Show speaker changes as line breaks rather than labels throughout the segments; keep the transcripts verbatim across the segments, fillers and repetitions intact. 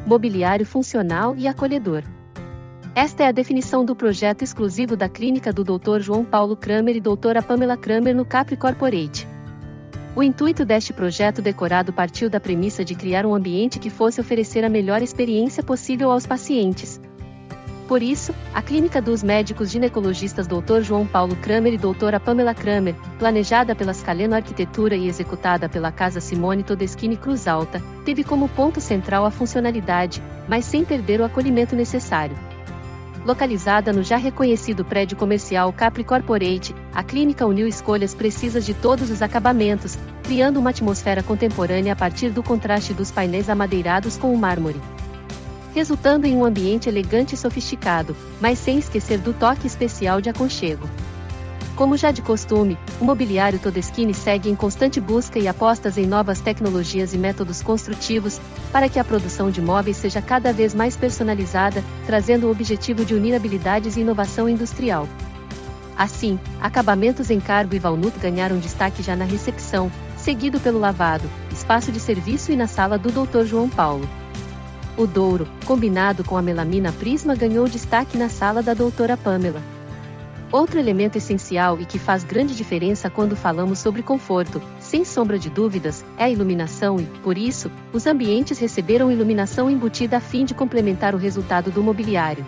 mobiliário funcional e acolhedor. Esta é a definição do projeto exclusivo da clínica do doutor João Paulo Kramer e doutora Pamela Kramer no Capri Corporate. O intuito deste projeto decorado partiu da premissa de criar um ambiente que fosse oferecer a melhor experiência possível aos pacientes. Por isso, a clínica dos médicos ginecologistas doutor João Paulo Kramer e doutora Pamela Kramer, planejada pela Scaleno Arquitetura e executada pela Casa Simone Todeschini Cruz Alta, teve como ponto central a funcionalidade, mas sem perder o acolhimento necessário. Localizada no já reconhecido prédio comercial Capri Corporate, a clínica uniu escolhas precisas de todos os acabamentos, criando uma atmosfera contemporânea a partir do contraste dos painéis amadeirados com o mármore, resultando em um ambiente elegante e sofisticado, mas sem esquecer do toque especial de aconchego. Como já de costume, o mobiliário Todeschini segue em constante busca e apostas em novas tecnologias e métodos construtivos, para que a produção de móveis seja cada vez mais personalizada, trazendo o objetivo de unir habilidades e inovação industrial. Assim, acabamentos em cargo e valnut ganharam destaque já na recepção, seguido pelo lavado, espaço de serviço e na sala do doutor João Paulo. O douro, combinado com a melamina prisma, ganhou destaque na sala da doutora Pamela. Outro elemento essencial e que faz grande diferença quando falamos sobre conforto, sem sombra de dúvidas, é a iluminação e, por isso, os ambientes receberam iluminação embutida a fim de complementar o resultado do mobiliário.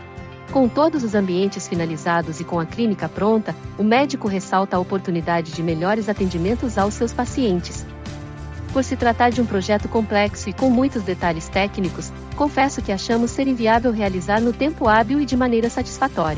Com todos os ambientes finalizados e com a clínica pronta, o médico ressalta a oportunidade de melhores atendimentos aos seus pacientes. Por se tratar de um projeto complexo e com muitos detalhes técnicos, confesso que achamos ser inviável realizar no tempo hábil e de maneira satisfatória.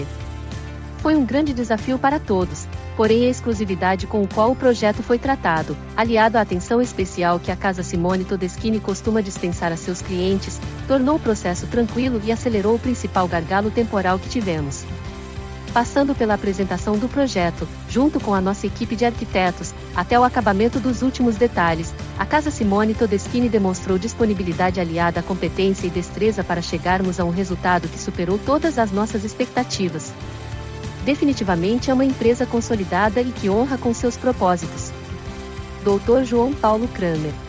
Foi um grande desafio para todos, porém a exclusividade com o qual o projeto foi tratado, aliado à atenção especial que a Casa Simone Todeschini costuma dispensar a seus clientes, tornou o processo tranquilo e acelerou o principal gargalo temporal que tivemos. Passando pela apresentação do projeto, junto com a nossa equipe de arquitetos, até o acabamento dos últimos detalhes, a Casa Simone Todeschini demonstrou disponibilidade aliada à competência e destreza para chegarmos a um resultado que superou todas as nossas expectativas. Definitivamente é uma empresa consolidada e que honra com seus propósitos. doutor João Paulo Kramer.